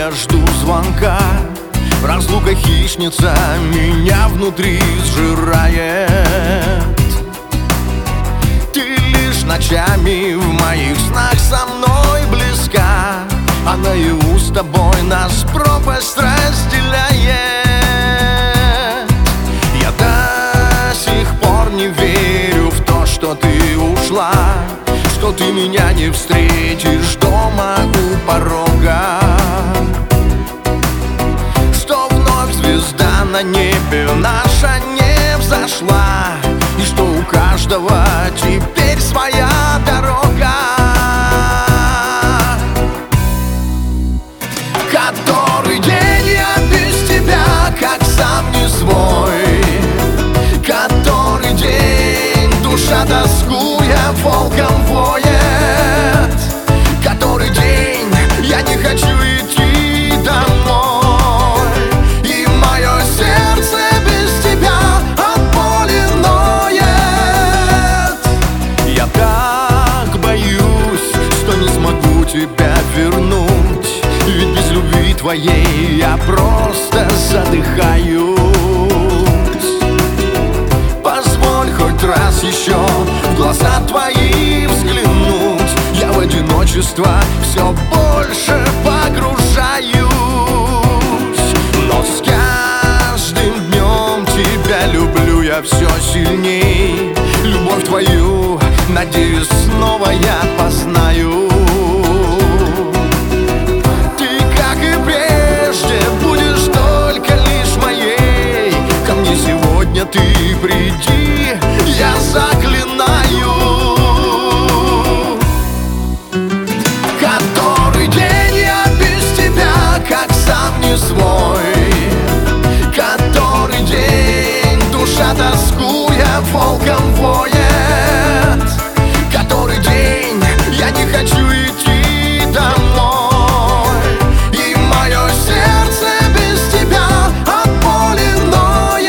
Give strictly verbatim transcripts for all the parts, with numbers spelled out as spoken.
я жду звонка. Разлука хищница меня внутри сжирает. Ты лишь ночами в моих снах со мной близка, а наяву с тобой нас пропасть разделяет. Я до сих пор не верю в то, что ты ушла, что ты меня не встретишь дома у порога, что вновь звезда на небе наша не взошла, и что у каждого теперь своя дорога. Который день я без тебя, как сам не свой. Который день душа тоскуя волком воет. Который день я не хочу идти домой, и мое сердце без тебя от боли ноет. Я так боюсь, что не смогу тебя вернуть, ведь без любви твоей я просто задыхаюсь. Позволь хоть раз еще в глаза твои взглянуть. Я в одиночество все больше погружаюсь, но с каждым днем тебя люблю я все сильней. Любовь твою, надеюсь, снова я познаю. Ты приди, я заклинаю. Который день я без тебя, как сам не свой. Который день душа тоскуя волком воет. Который день я не хочу идти домой, и мое сердце без тебя от боли ноет.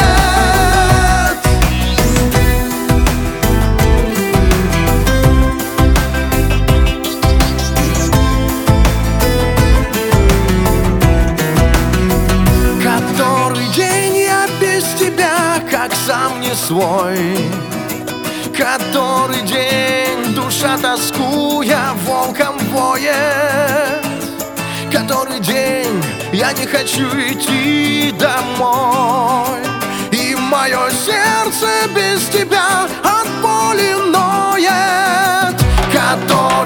Сам не свой. Который день душа тоскуя волком воет. Который день я не хочу идти домой, и мое сердце без тебя от боли ноет. Который